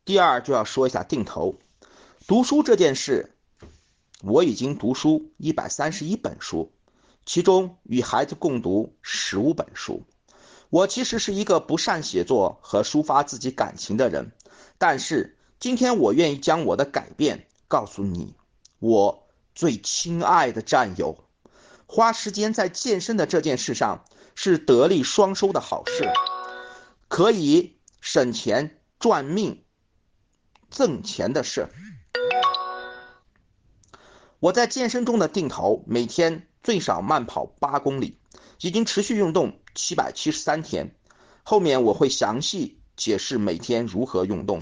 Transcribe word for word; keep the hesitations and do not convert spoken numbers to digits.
第二就要说一下定投。读书这件事，我已经读书一百三十一本书，其中与孩子共读十五本书。我其实是一个不善写作和抒发自己感情的人，但是今天我愿意将我的改变告诉你，我最亲爱的战友。花时间在健身的这件事上是得利双收的好事，可以省钱赚命挣钱的事。我在健身中的定投，每天最少慢跑八公里，已经持续运动七百七十三天。后面我会详细解释每天如何运动。